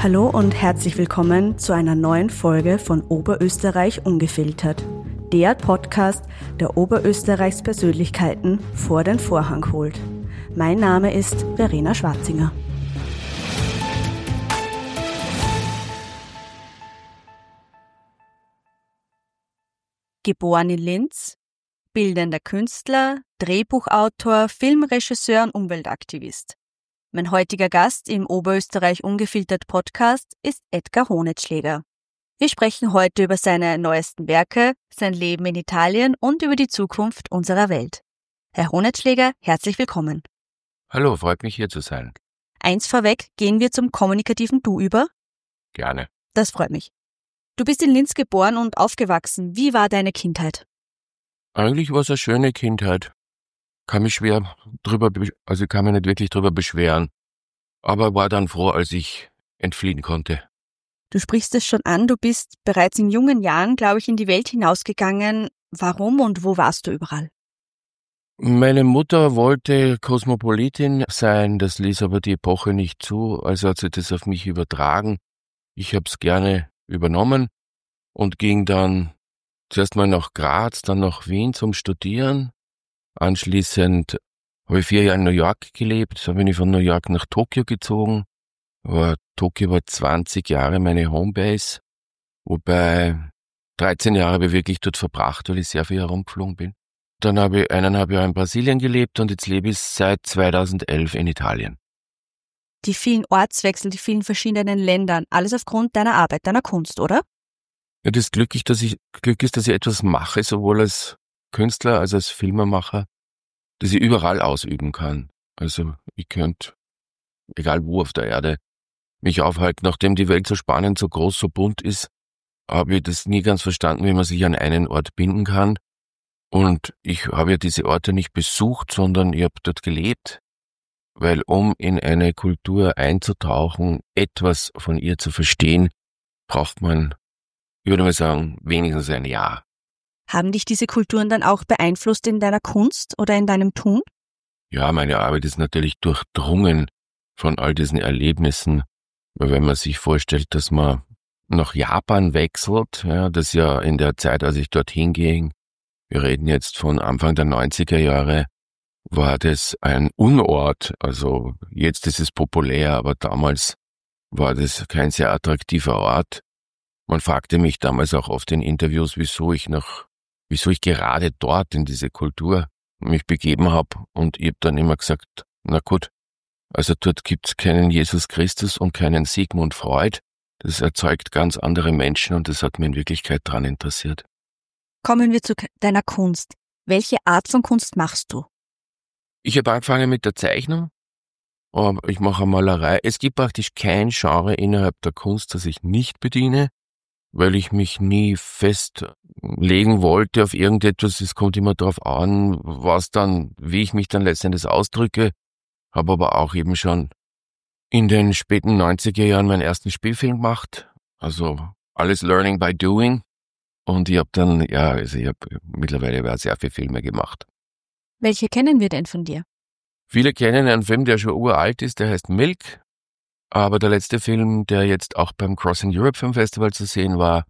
Hallo und herzlich willkommen zu einer neuen Folge von Oberösterreich ungefiltert. Der Podcast, der Oberösterreichs Persönlichkeiten vor den Vorhang holt. Mein Name ist Verena Schwarzinger. Geboren in Linz, bildender Künstler, Drehbuchautor, Filmregisseur und Umweltaktivist. Mein heutiger Gast im Oberösterreich ungefiltert Podcast ist Edgar Honetschläger. Wir sprechen heute über seine neuesten Werke, sein Leben in Italien und über die Zukunft unserer Welt. Herr Honetschläger, herzlich willkommen. Hallo, freut mich hier zu sein. Eins vorweg, gehen wir zum kommunikativen Du über? Gerne. Das freut mich. Du bist in Linz geboren und aufgewachsen. Wie war deine Kindheit? Eigentlich war es eine schöne Kindheit. Ich kann mich nicht wirklich drüber beschweren. Aber war dann froh, als ich entfliehen konnte. Du sprichst es schon an, du bist bereits in jungen Jahren, glaube ich, in die Welt hinausgegangen. Warum und wo warst du überall? Meine Mutter wollte Kosmopolitin sein, das ließ aber die Epoche nicht zu, also hat sie das auf mich übertragen. Ich habe es gerne übernommen und ging dann zuerst mal nach Graz, dann nach Wien zum Studieren. Anschließend habe ich 4 Jahre in New York gelebt, dann bin ich von New York nach Tokio gezogen. Tokio war 20 Jahre meine Homebase, wobei 13 Jahre habe ich wirklich dort verbracht, weil ich sehr viel herumgeflogen bin. Dann habe ich 1,5 Jahre in Brasilien gelebt und jetzt lebe ich seit 2011 in Italien. Die vielen Ortswechsel, die vielen verschiedenen Ländern, alles aufgrund deiner Arbeit, deiner Kunst, oder? Ja, das Glück ist, dass ich etwas mache, sowohl als Künstler als als Filmemacher, das ich überall ausüben kann. Also ich könnte, egal wo auf der Erde, mich aufhalten. Nachdem die Welt so spannend, so groß, so bunt ist, habe ich das nie ganz verstanden, wie man sich an einen Ort binden kann. Und ich habe ja diese Orte nicht besucht, sondern ich habe dort gelebt. Weil um in eine Kultur einzutauchen, etwas von ihr zu verstehen, braucht man, ich würde mal sagen, wenigstens ein Jahr. Haben dich diese Kulturen dann auch beeinflusst in deiner Kunst oder in deinem Tun? Ja, meine Arbeit ist natürlich durchdrungen von all diesen Erlebnissen. Weil wenn man sich vorstellt, dass man nach Japan wechselt, ja, das ja in der Zeit, als ich dorthin ging, wir reden jetzt von Anfang der 90er Jahre, war das ein Unort. Also jetzt ist es populär, aber damals war das kein sehr attraktiver Ort. Man fragte mich damals auch oft in Interviews, wieso ich gerade dort in diese Kultur mich begeben habe. Und ich habe dann immer gesagt, na gut, also dort gibt's keinen Jesus Christus und keinen Sigmund Freud. Das erzeugt ganz andere Menschen und das hat mich in Wirklichkeit dran interessiert. Kommen wir zu deiner Kunst. Welche Art von Kunst machst du? Ich habe angefangen mit der Zeichnung, aber ich mache Malerei. Es gibt praktisch kein Genre innerhalb der Kunst, das ich nicht bediene, weil ich mich nie festlegen wollte auf irgendetwas. Es kommt immer darauf an, wie ich mich dann letztendlich ausdrücke. Habe aber auch eben schon in den späten 90er Jahren meinen ersten Spielfilm gemacht. Also alles Learning by Doing. Und ich habe mittlerweile sehr viele Filme gemacht. Welche kennen wir denn von dir? Viele kennen einen Film, der schon uralt ist, der heißt Milk. Aber der letzte Film, der jetzt auch beim Crossing Europe Film Festival zu sehen war,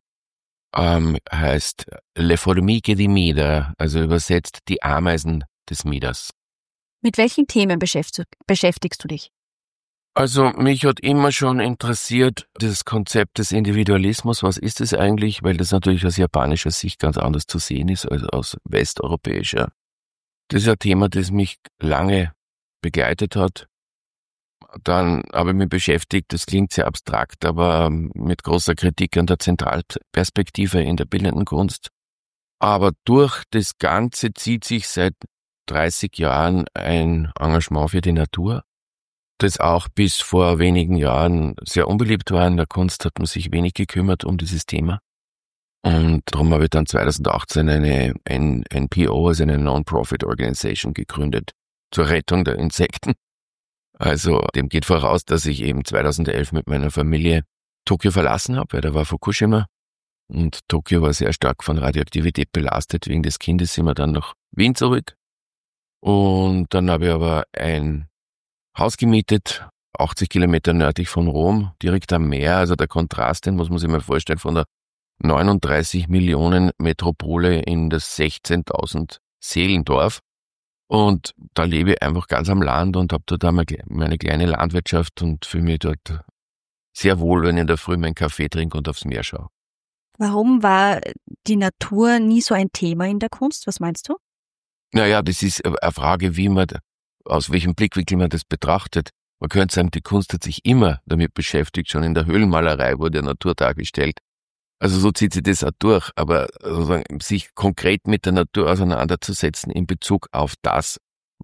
heißt Le Formiche di Mida, also übersetzt die Ameisen des Midas. Mit welchen Themen beschäftigst du dich? Also mich hat immer schon interessiert das Konzept des Individualismus. Was ist es eigentlich? Weil das natürlich aus japanischer Sicht ganz anders zu sehen ist als aus westeuropäischer. Das ist ein Thema, das mich lange begleitet hat. Dann habe ich mich beschäftigt, das klingt sehr abstrakt, aber mit großer Kritik an der Zentralperspektive in der bildenden Kunst. Aber durch das Ganze zieht sich seit 30 Jahren ein Engagement für die Natur, das auch bis vor wenigen Jahren sehr unbeliebt war. In der Kunst hat man sich wenig gekümmert um dieses Thema. Und darum habe ich dann 2018 eine NPO, also eine Non-Profit-Organisation gegründet zur Rettung der Insekten. Also dem geht voraus, dass ich eben 2011 mit meiner Familie Tokio verlassen habe, weil da war Fukushima. Und Tokio war sehr stark von Radioaktivität belastet. Wegen des Kindes sind wir dann nach Wien zurück. Und dann habe ich aber ein Haus gemietet 80 Kilometer nördlich von Rom, direkt am Meer. Also der Kontrast, den muss man sich mal vorstellen, von der 39 Millionen Metropole in das 16.000 Seelendorf. Und da lebe ich einfach ganz am Land und habe dort einmal meine kleine Landwirtschaft und fühle mich dort sehr wohl, wenn ich in der Früh meinen Kaffee trinke und aufs Meer schaue. Warum war die Natur nie so ein Thema in der Kunst? Was meinst du? Naja, das ist eine Frage, aus welchem Blickwinkel man das betrachtet. Man könnte sagen, die Kunst hat sich immer damit beschäftigt, schon in der Höhlenmalerei wurde Natur dargestellt. Also so zieht sich das auch durch, aber sozusagen, sich konkret mit der Natur auseinanderzusetzen in Bezug auf das,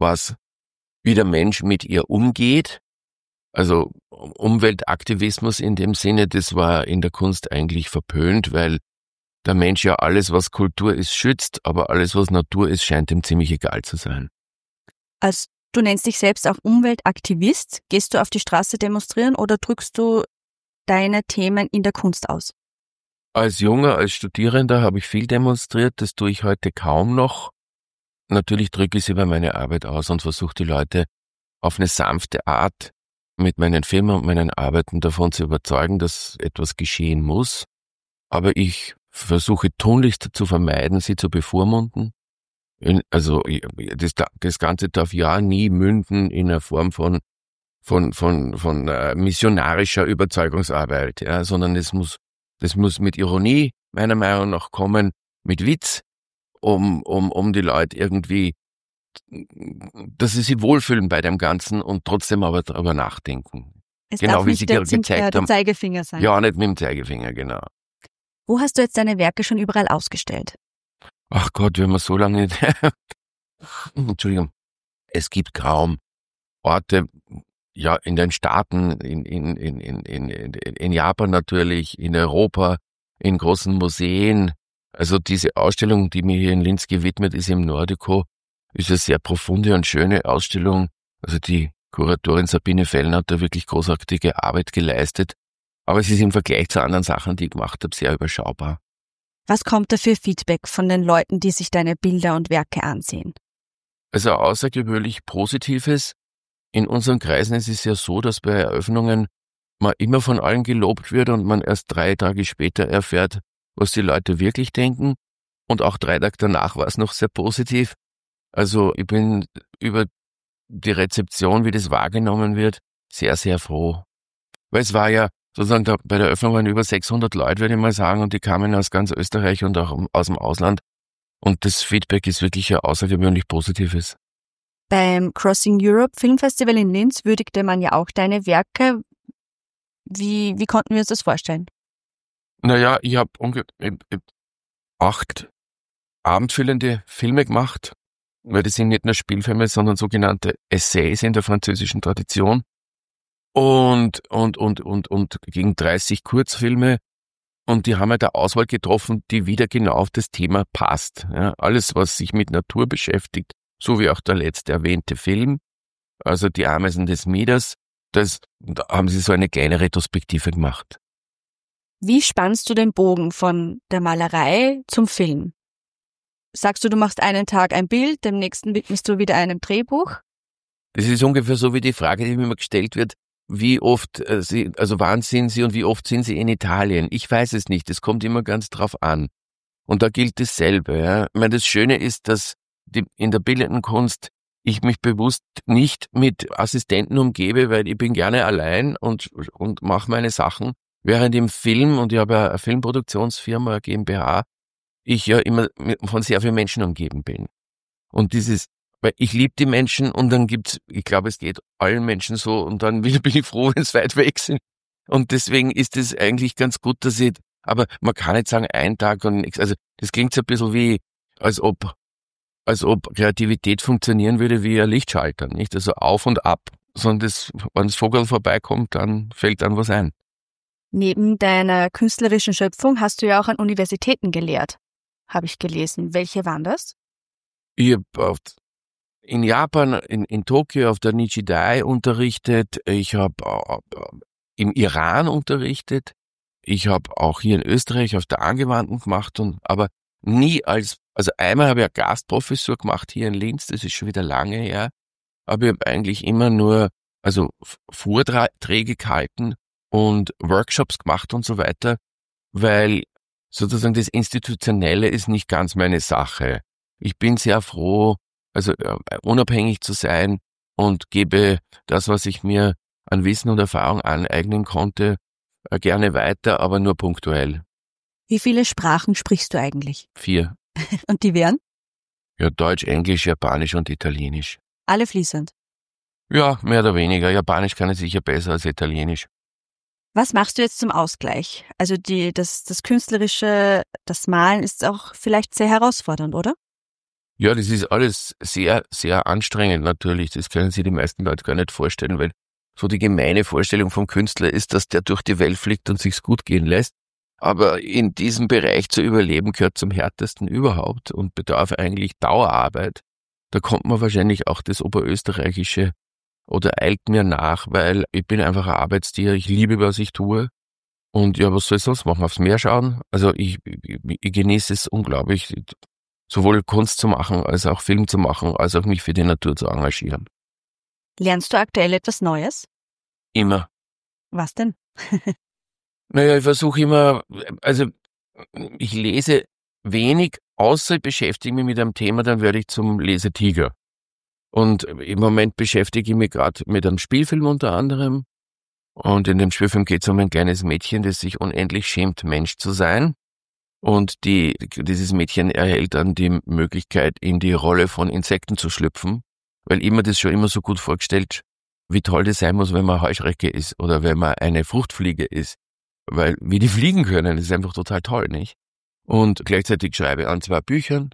wie der Mensch mit ihr umgeht. Also Umweltaktivismus in dem Sinne, das war in der Kunst eigentlich verpönt, weil der Mensch ja alles, was Kultur ist, schützt, aber alles, was Natur ist, scheint ihm ziemlich egal zu sein. Also du nennst dich selbst auch Umweltaktivist. Gehst du auf die Straße demonstrieren oder drückst du deine Themen in der Kunst aus? Als Studierender habe ich viel demonstriert, das tue ich heute kaum noch. Natürlich drücke ich sie über meine Arbeit aus und versuche die Leute auf eine sanfte Art mit meinen Filmen und meinen Arbeiten davon zu überzeugen, dass etwas geschehen muss. Aber ich versuche tunlichst zu vermeiden, sie zu bevormunden. Also das Ganze darf ja nie münden in einer Form von missionarischer Überzeugungsarbeit, ja, sondern das muss mit Ironie meiner Meinung nach kommen, mit Witz, um die Leute irgendwie, dass sie sich wohlfühlen bei dem Ganzen und trotzdem aber darüber nachdenken. Es genau darf wie nicht sie der gezeigt haben. Zeigefinger sein. Ja, nicht mit dem Zeigefinger, genau. Wo hast du jetzt deine Werke schon überall ausgestellt? Ach Gott, wenn man so lange nicht. Entschuldigung. Es gibt kaum Orte, ja, in den Staaten, in Japan natürlich, in Europa, in großen Museen. Also diese Ausstellung, die mir hier in Linz gewidmet ist im Nordico, ist eine sehr profunde und schöne Ausstellung. Also die Kuratorin Sabine Fellner hat da wirklich großartige Arbeit geleistet. Aber es ist im Vergleich zu anderen Sachen, die ich gemacht habe, sehr überschaubar. Was kommt da für Feedback von den Leuten, die sich deine Bilder und Werke ansehen? Also außergewöhnlich Positives. In unseren Kreisen ist es ja so, dass bei Eröffnungen man immer von allen gelobt wird und man erst 3 Tage später erfährt, was die Leute wirklich denken. Und auch 3 Tage danach war es noch sehr positiv. Also ich bin über die Rezeption, wie das wahrgenommen wird, sehr, sehr froh. Weil es war ja sozusagen bei der Eröffnung waren über 600 Leute, würde ich mal sagen, und die kamen aus ganz Österreich und auch aus dem Ausland. Und das Feedback ist wirklich ein außergewöhnlich positives. Beim Crossing Europe Filmfestival in Linz würdigte man ja auch deine Werke. Wie konnten wir uns das vorstellen? Naja, ich habe 8 abendfüllende Filme gemacht, weil das sind nicht nur Spielfilme, sondern sogenannte Essays in der französischen Tradition. Und gegen 30 Kurzfilme. Und die haben halt eine Auswahl getroffen, die wieder genau auf das Thema passt. Ja, alles, was sich mit Natur beschäftigt, so wie auch der letzte erwähnte Film, also die Ameisen des Midas, da haben sie so eine kleine Retrospektive gemacht. Wie spannst du den Bogen von der Malerei zum Film? Sagst du machst einen Tag ein Bild, dem nächsten widmest du wieder einem Drehbuch? Das ist ungefähr so wie die Frage, die mir immer gestellt wird, wie oft wann sind Sie und wie oft sind Sie in Italien? Ich weiß es nicht, es kommt immer ganz drauf an. Und da gilt dasselbe. Ja. Ich meine, das Schöne ist, dass in der bildenden Kunst ich mich bewusst nicht mit Assistenten umgebe, weil ich bin gerne allein und mache meine Sachen. Während im Film, und ich habe ja eine Filmproduktionsfirma, eine GmbH, ich ja immer von sehr vielen Menschen umgeben bin. Und weil ich liebe die Menschen und dann ich glaube, es geht allen Menschen so und dann bin ich froh, wenn es weit weg sind. Und deswegen ist es eigentlich ganz gut, aber man kann nicht sagen, ein Tag und nichts. Also das klingt so ein bisschen wie, als ob Kreativität funktionieren würde wie ein Lichtschalter, nicht? Also auf und ab, sondern wenn das Vogel vorbeikommt, dann fällt dann was ein. Neben deiner künstlerischen Schöpfung hast du ja auch an Universitäten gelehrt, habe ich gelesen. Welche waren das? Ich habe in Japan, in Tokio auf der Nichidai unterrichtet. Ich habe im Iran unterrichtet. Ich habe auch hier in Österreich auf der Angewandten gemacht, aber nie also einmal habe ich eine Gastprofessur gemacht hier in Linz, das ist schon wieder lange her, aber ich habe eigentlich immer nur also Vorträge gehalten und Workshops gemacht und so weiter, weil sozusagen das Institutionelle ist nicht ganz meine Sache. Ich bin sehr froh, also unabhängig zu sein und gebe das, was ich mir an Wissen und Erfahrung aneignen konnte, gerne weiter, aber nur punktuell. Wie viele Sprachen sprichst du eigentlich? 4. Und die wären? Ja, Deutsch, Englisch, Japanisch und Italienisch. Alle fließend. Ja, mehr oder weniger. Japanisch kann ich sicher besser als Italienisch. Was machst du jetzt zum Ausgleich? Also das Künstlerische, das Malen ist auch vielleicht sehr herausfordernd, oder? Ja, das ist alles sehr, sehr anstrengend natürlich. Das können sich die meisten Leute gar nicht vorstellen, weil so die gemeine Vorstellung vom Künstler ist, dass der durch die Welt fliegt und sich's gut gehen lässt. Aber in diesem Bereich zu überleben gehört zum härtesten überhaupt und bedarf eigentlich Dauerarbeit. Da kommt man wahrscheinlich auch das Oberösterreichische oder eilt mir nach, weil ich bin einfach ein Arbeitstier. Ich liebe, was ich tue. Und ja, was soll ich sonst machen? Aufs Meer schauen? Also ich genieße es unglaublich, sowohl Kunst zu machen, als auch Film zu machen, als auch mich für die Natur zu engagieren. Lernst du aktuell etwas Neues? Immer. Was denn? Naja, ich versuche immer, also ich lese wenig, außer ich beschäftige mich mit einem Thema, dann werde ich zum Lesetiger. Und im Moment beschäftige ich mich gerade mit einem Spielfilm unter anderem. Und in dem Spielfilm geht es um ein kleines Mädchen, das sich unendlich schämt, Mensch zu sein. Und dieses Mädchen erhält dann die Möglichkeit, in die Rolle von Insekten zu schlüpfen, weil ich mir das schon immer so gut vorgestellt, wie toll das sein muss, wenn man Heuschrecke ist oder wenn man eine Fruchtfliege ist. Weil wie die fliegen können, ist einfach total toll, nicht? Und gleichzeitig schreibe ich an 2 Büchern.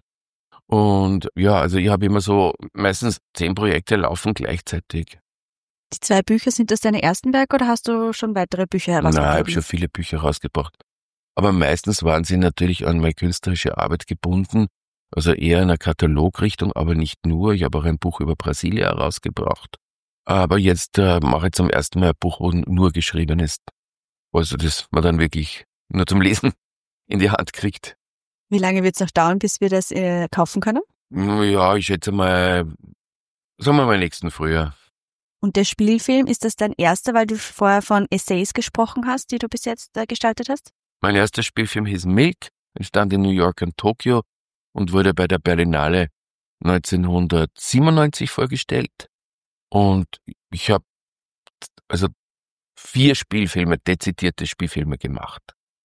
Und ja, also ich habe immer so meistens 10 Projekte laufen gleichzeitig. Die 2 Bücher, sind das deine ersten Werke oder hast du schon weitere Bücher herausgegeben? Nein, ich habe schon viele Bücher rausgebracht. Aber meistens waren sie natürlich an meine künstlerische Arbeit gebunden, also eher in einer Katalogrichtung, aber nicht nur. Ich habe auch ein Buch über Brasilia rausgebracht. Aber jetzt mache ich zum ersten Mal ein Buch, wo nur geschrieben ist. Also das man dann wirklich nur zum Lesen in die Hand kriegt. Wie lange wird es noch dauern, bis wir das kaufen können? Ja, ich schätze mal, sagen wir mal nächsten Frühjahr. Und der Spielfilm, ist das dein erster, weil du vorher von Essays gesprochen hast, die du bis jetzt gestaltet hast? Mein erster Spielfilm hieß Milk, entstand in New York und Tokio und wurde bei der Berlinale 1997 vorgestellt. Und ich habe also 4 Spielfilme, dezidierte Spielfilme gemacht.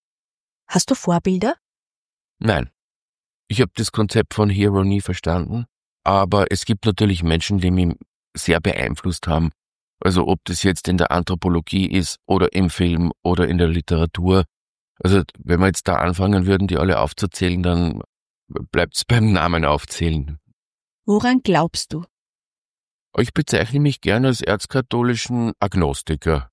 Hast du Vorbilder? Nein. Ich habe das Konzept von Hero nie verstanden, aber es gibt natürlich Menschen, die mich sehr beeinflusst haben. Also ob das jetzt in der Anthropologie ist oder im Film oder in der Literatur. Also wenn wir jetzt da anfangen würden, die alle aufzuzählen, dann bleibt's beim Namen aufzählen. Woran glaubst du? Ich bezeichne mich gerne als erzkatholischen Agnostiker.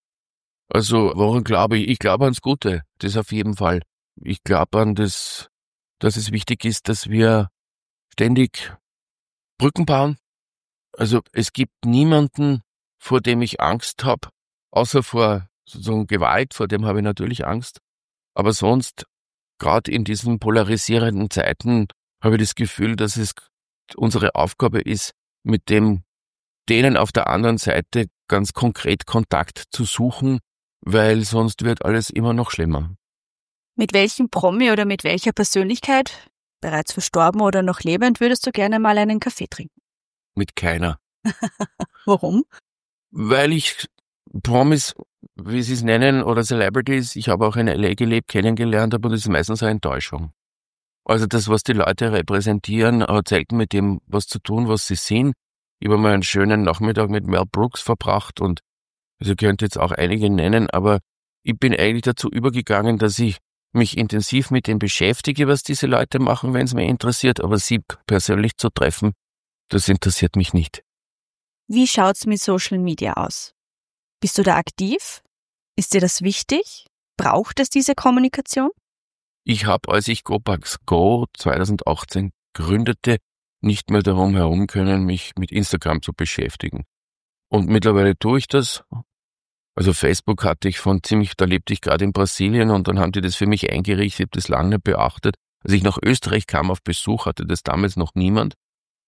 Also woran glaube ich? Ich glaube ans Gute, das auf jeden Fall. Ich glaube an das, dass es wichtig ist, dass wir ständig Brücken bauen. Also es gibt niemanden, vor dem ich Angst habe, außer vor sozusagen Gewalt, vor dem habe ich natürlich Angst. Aber sonst, gerade in diesen polarisierenden Zeiten, habe ich das Gefühl, dass es unsere Aufgabe ist, mit denen auf der anderen Seite ganz konkret Kontakt zu suchen, weil sonst wird alles immer noch schlimmer. Mit welchem Promi oder mit welcher Persönlichkeit, bereits verstorben oder noch lebend, würdest du gerne mal einen Kaffee trinken? Mit keiner. Warum? Weil ich Promis, wie sie es nennen, oder Celebrities, ich habe auch in L.A. gelebt, kennengelernt, aber das ist meistens eine Enttäuschung. Also das, was die Leute repräsentieren, hat selten mit dem was zu tun, was sie sind. Ich habe mal einen schönen Nachmittag mit Mel Brooks verbracht und also ich könnte jetzt auch einige nennen, aber ich bin eigentlich dazu übergegangen, dass ich mich intensiv mit dem beschäftige, was diese Leute machen, wenn es mich interessiert, aber sie persönlich zu treffen, das interessiert mich nicht. Wie schaut's mit Social Media aus? Bist du da aktiv? Ist dir das wichtig? Braucht es diese Kommunikation? Ich habe, als ich GoPax Go 2018 gründete, nicht mehr darum herum können, mich mit Instagram zu beschäftigen. Und mittlerweile tue ich das. Also Facebook hatte ich da lebte ich gerade in Brasilien und dann haben die das für mich eingerichtet, ich habe das lange nicht beachtet. Als ich nach Österreich kam auf Besuch, hatte das damals noch niemand.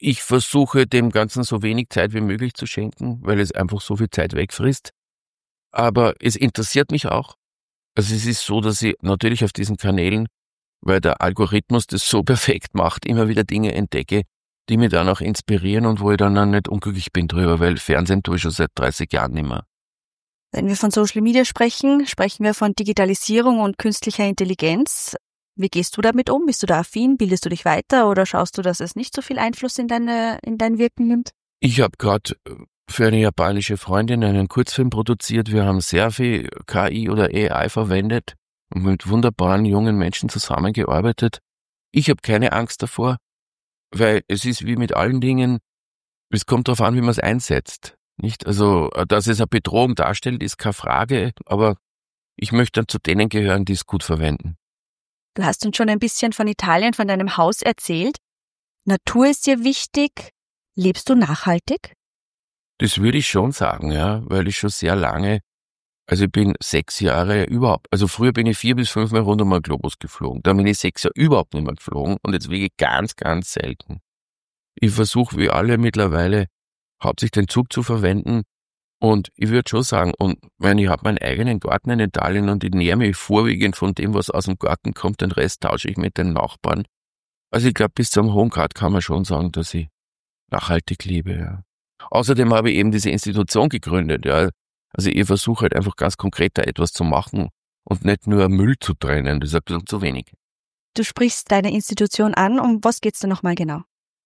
Ich versuche dem Ganzen so wenig Zeit wie möglich zu schenken, weil es einfach so viel Zeit wegfrisst. Aber es interessiert mich auch. Also es ist so, dass ich natürlich auf diesen Kanälen, weil der Algorithmus das so perfekt macht, immer wieder Dinge entdecke, die mich dann auch inspirieren und wo ich dann auch nicht unglücklich bin drüber, weil Fernsehen tue ich schon seit 30 Jahren nicht mehr. Wenn wir von Social Media sprechen, sprechen wir von Digitalisierung und künstlicher Intelligenz. Wie gehst du damit um? Bist du da affin? Bildest du dich weiter oder schaust du, dass es nicht so viel Einfluss in dein Wirken nimmt? Ich habe gerade für eine japanische Freundin einen Kurzfilm produziert. Wir haben sehr viel KI oder AI verwendet und mit wunderbaren jungen Menschen zusammengearbeitet. Ich habe keine Angst davor, weil es ist wie mit allen Dingen, es kommt darauf an, wie man es einsetzt. Nicht? Also, dass es eine Bedrohung darstellt, ist keine Frage, aber ich möchte dann zu denen gehören, die es gut verwenden. Du hast uns schon ein bisschen von Italien, von deinem Haus erzählt. Natur ist dir wichtig. Lebst du nachhaltig? Das würde ich schon sagen, ja, weil ich schon sehr lange, also ich bin 6 Jahre überhaupt, also früher bin ich 4 bis 5 Mal rund um den Globus geflogen, dann bin ich 6 Jahre überhaupt nicht mehr geflogen und jetzt wiege ich ganz, ganz selten. Ich versuche wie alle mittlerweile hauptsächlich den Zug zu verwenden und ich würde schon sagen, ich habe meinen eigenen Garten in Italien und ich nähere mich vorwiegend von dem, was aus dem Garten kommt, den Rest tausche ich mit den Nachbarn. Also ich glaube, bis zu einem hohen Grad kann man schon sagen, dass ich nachhaltig lebe, ja. Außerdem habe ich eben diese Institution gegründet, ja. Also ich versuche halt einfach ganz konkret da etwas zu machen und nicht nur Müll zu trennen, das ist ein bisschen zu wenig. Du sprichst deine Institution an, um was geht's da nochmal genau?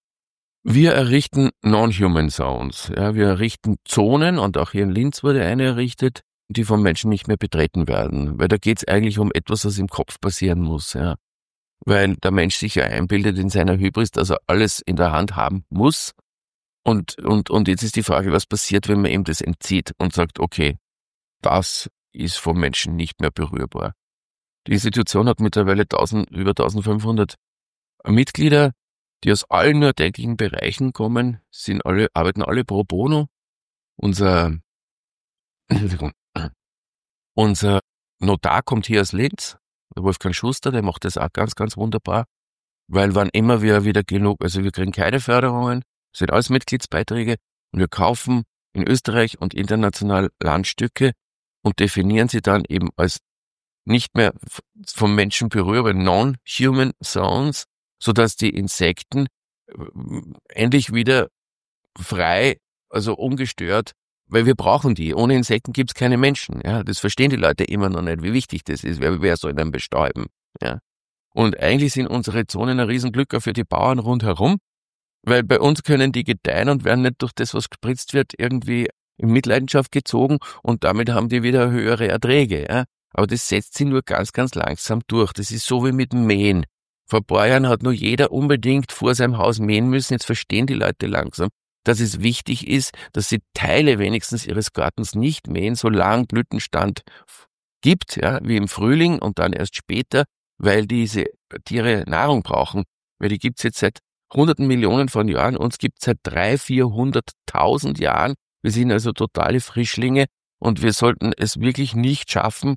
Wir errichten Non-Human Zones, ja. Wir errichten Zonen und auch hier in Linz wurde eine errichtet, die vom Menschen nicht mehr betreten werden, weil da geht's eigentlich um etwas, was im Kopf passieren muss, ja. Weil der Mensch sich ja einbildet in seiner Hybris, dass er alles in der Hand haben muss. Und jetzt ist die Frage, was passiert, wenn man ihm das entzieht und sagt, okay, das ist vom Menschen nicht mehr berührbar. Die Institution hat mittlerweile über 1500 Mitglieder, die aus allen nur täglichen Bereichen kommen, arbeiten alle pro bono. Unser Notar kommt hier aus Linz, der Wolfgang Schuster, der macht das auch ganz, ganz wunderbar, weil wann immer wir wieder genug, also wir kriegen keine Förderungen, sind alles Mitgliedsbeiträge und wir kaufen in Österreich und international Landstücke und definieren sie dann eben als nicht mehr vom Menschen berührbare Non-Human Zones, sodass die Insekten endlich wieder frei, also ungestört, weil wir brauchen die. Ohne Insekten gibt's keine Menschen. Ja, das verstehen die Leute immer noch nicht, wie wichtig das ist. Wer soll denn bestäuben? Ja. Und eigentlich sind unsere Zonen ein Riesenglück auch für die Bauern rundherum, weil bei uns können die gedeihen und werden nicht durch das, was gespritzt wird, irgendwie in Mitleidenschaft gezogen und damit haben die wieder höhere Erträge. Ja. Aber das setzt sich nur ganz, ganz langsam durch. Das ist so wie mit dem Mähen. Vor ein paar Jahren hat nur jeder unbedingt vor seinem Haus mähen müssen. Jetzt verstehen die Leute langsam, dass es wichtig ist, dass sie Teile wenigstens ihres Gartens nicht mähen, solange Blütenstand gibt, ja, wie im Frühling und dann erst später, weil diese Tiere Nahrung brauchen. Weil die gibt's jetzt seit hunderten Millionen von Jahren, uns gibt's seit 300.000-400.000 Jahren. Wir sind also totale Frischlinge und wir sollten es wirklich nicht schaffen,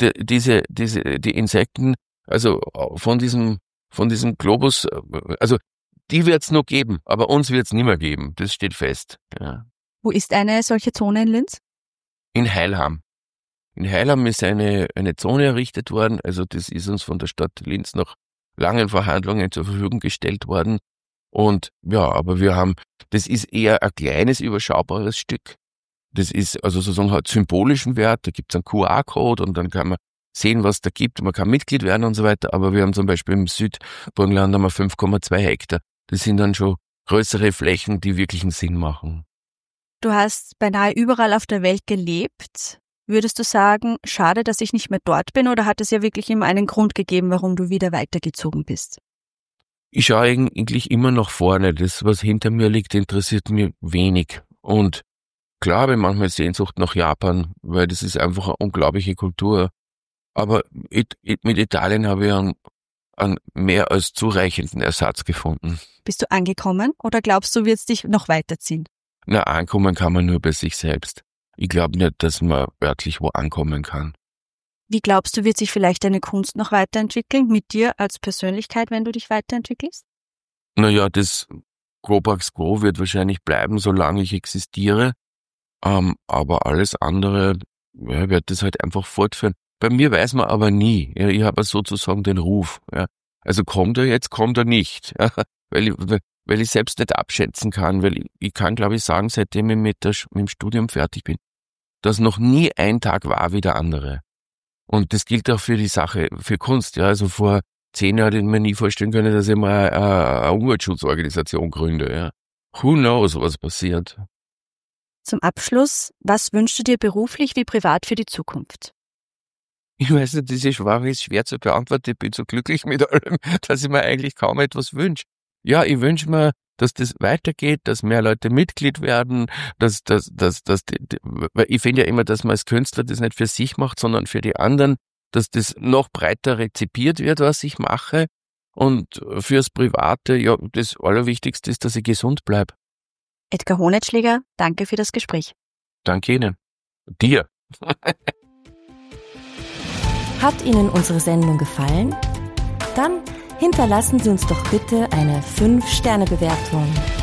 die Insekten, also von diesem Globus, also die wird's noch geben, aber uns wird's nicht mehr geben. Das steht fest. Ja. Wo ist eine solche Zone in Linz? In Heilham. In Heilham ist eine Zone errichtet worden, also das ist uns von der Stadt Linz nach langen Verhandlungen zur Verfügung gestellt worden. Und ja, aber das ist eher ein kleines, überschaubares Stück. Das ist also sozusagen hat symbolischen Wert, da gibt's einen QR-Code und dann kann man sehen, was da gibt, man kann Mitglied werden und so weiter, aber wir haben zum Beispiel im Südburgenland 5,2 Hektar. Das sind dann schon größere Flächen, die wirklich einen Sinn machen. Du hast beinahe überall auf der Welt gelebt. Würdest du sagen, schade, dass ich nicht mehr dort bin, oder hat es ja wirklich immer einen Grund gegeben, warum du wieder weitergezogen bist? Ich schaue eigentlich immer nach vorne. Das, was hinter mir liegt, interessiert mich wenig. Und klar habe ich manchmal Sehnsucht nach Japan, weil das ist einfach eine unglaubliche Kultur. Aber mit Italien habe ich einen mehr als zureichenden Ersatz gefunden. Bist du angekommen oder glaubst du, wird's dich noch weiterziehen? Na, ankommen kann man nur bei sich selbst. Ich glaube nicht, dass man örtlich wo ankommen kann. Wie glaubst du, wird sich vielleicht deine Kunst noch weiterentwickeln mit dir als Persönlichkeit, wenn du dich weiterentwickelst? Naja, das Quo wird wahrscheinlich bleiben, solange ich existiere. Aber alles andere, ja, ich werde das halt einfach fortführen. Bei mir weiß man aber nie. Ja, ich habe sozusagen den Ruf. Ja. Also kommt er jetzt, kommt er nicht. Ja, weil ich selbst nicht abschätzen kann, weil ich kann, glaube ich, sagen, seitdem ich mit dem Studium fertig bin, dass noch nie ein Tag war wie der andere. Und das gilt auch für die Sache, für Kunst. Ja, also vor 10 Jahren hätte ich mir nie vorstellen können, dass ich mal eine Umweltschutzorganisation gründe. Ja. Who knows, was passiert? Zum Abschluss, was wünschst du dir beruflich wie privat für die Zukunft? Ich weiß nicht, diese Frage ist schwer zu beantworten. Ich bin so glücklich mit allem, dass ich mir eigentlich kaum etwas wünsche. Ja, ich wünsche mir, dass das weitergeht, dass mehr Leute Mitglied werden, weil ich finde ja immer, dass man als Künstler das nicht für sich macht, sondern für die anderen, dass das noch breiter rezipiert wird, was ich mache. Und fürs Private, ja, das Allerwichtigste ist, dass ich gesund bleibe. Edgar Honetschläger, danke für das Gespräch. Danke Ihnen. Dir. Hat Ihnen unsere Sendung gefallen? Dann hinterlassen Sie uns doch bitte eine 5-Sterne-Bewertung.